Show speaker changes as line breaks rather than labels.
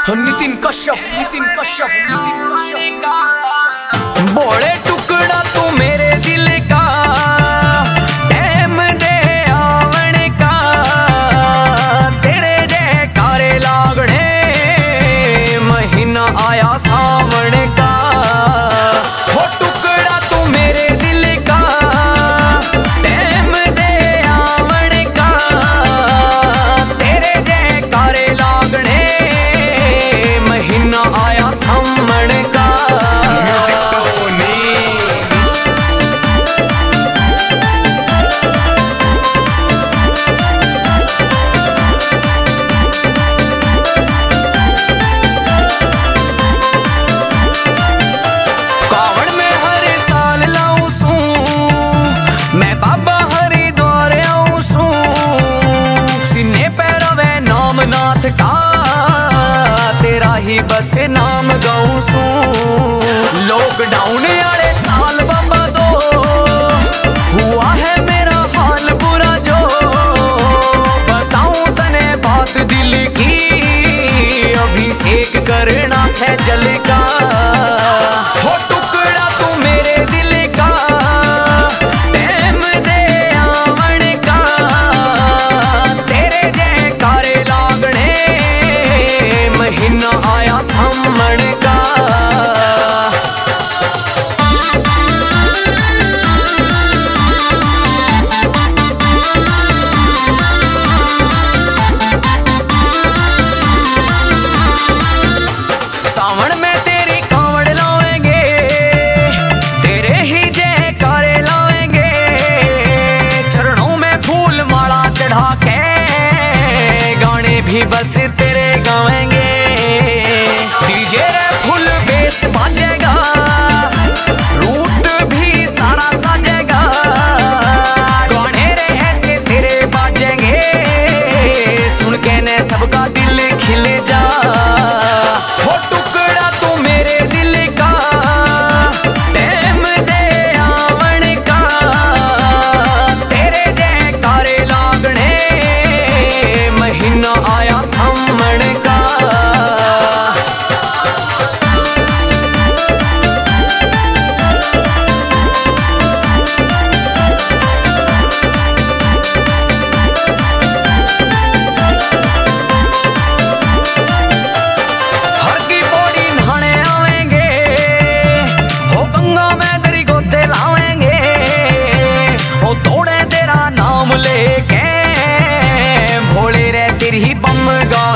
नितिन कश्यप बोले टुकड़ा तू मेरे दिल का टाइम दे आवन का तेरे जयकारे लागणे महीना आया सावन का हो टुकड़ा तू मेरे दिल का टाइम दे आवन का तेरे जयकारे लागणे महीना आया सावन का। का तेरा ही बस नाम गाऊं सू लॉकडाउन आले साल बाबा दो हुआ है मेरा हाल बुरा जो बताऊं तने बात दिल की अभिषेक करना है जल का हो टुकड़ा तू मेरे दिल का टाइम दे आवन का तेरे जयकारे लागणे महीना आया सावन का। सावन में तेरी कांवड़ लाएंगे तेरे ही जयकारे लाएंगे चरणों में फूल माला चढ़ा के गाने भी बस तेरे गावेंगे डीजे रे फुल बेस बाजेगा रूट भी सारा साजेगा गाने रे ऐसे तेरे बाजेंगे सुन के ने सबका दिल खिल जा हो टुकड़ा तू मेरे दिल का टाइम दे आवन का तेरे जयकारे लागणे महीना आया सावन का। तेरी ही बम गा